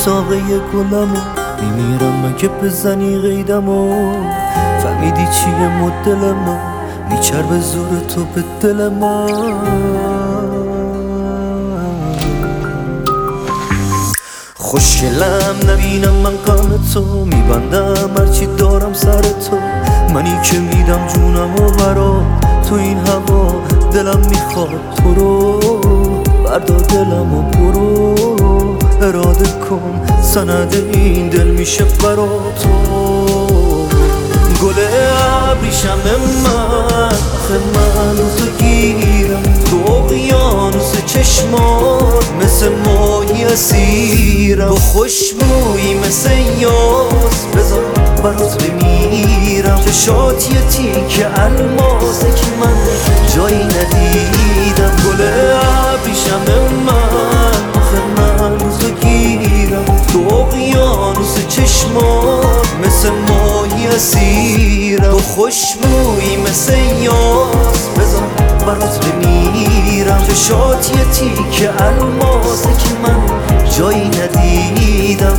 ساقه گلمو میمیرم مگه بزنی قیدمو فهمیدی چیه مدل من میچربه زور تو به دل من خوشگلم نبینم من غم تو میبندم هرچی دارم سر تو منی که میدم جونمو برات تو این هوا دلم میخواد تو رو بردار دلمو برو اراده کن سند این دل میشه برا تو گل ابریشم من آخه من تو گیرم تو اقیانوس چشمات مثل ماهی اسیرم با خوشبویی مثل یاس بذار برات بمیرم چشات یه تیکه الماسه که من جایی ندیدم گل ابریشم من آخه من تو گیرم تو اقیانوس چشمات مثل ماهی اسیرم با خوشبویی مثل یاس بذار برات بمیرم چشات یه تیکه الماسه که من جایی ندیدم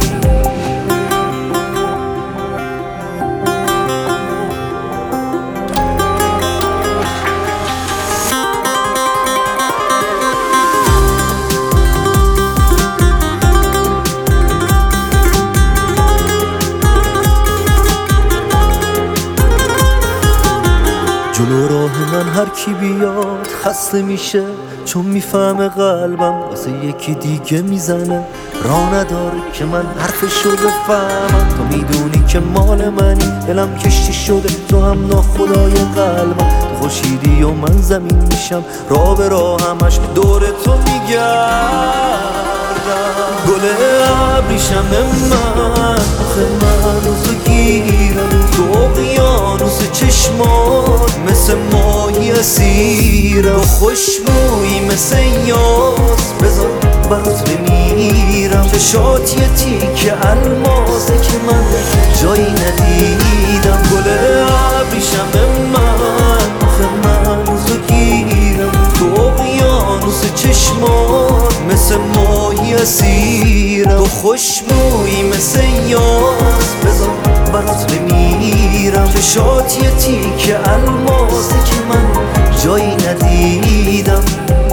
جلو راه من هر کی بیاد خسته میشه چون میفهمه قلبم واسه یکی دیگه میزنه راه نداره که من حرفشو بفهمم تو میدونی که مال منی دلم کشتی شده تو هم ناخدای قلبم تو خورشیدی و من زمین میشم راه به راه همش دور تو میگردم گل ابریشم من آخه من تو گیرم تو اقیانوس چشمات مثل ماهی اسیرم خوشبویی مثل یاس بذار برات بمیرم چشات یه تیکه الماسه که من جایی ندیدم گل ابریشم من آخه من تو گیرم تو اقیانوس چشمات مثل ماهی اسیرم خوشبویی مثل یاس بذار برات بمیرم چشات یه تیکه الماسه که من جایی ندیدم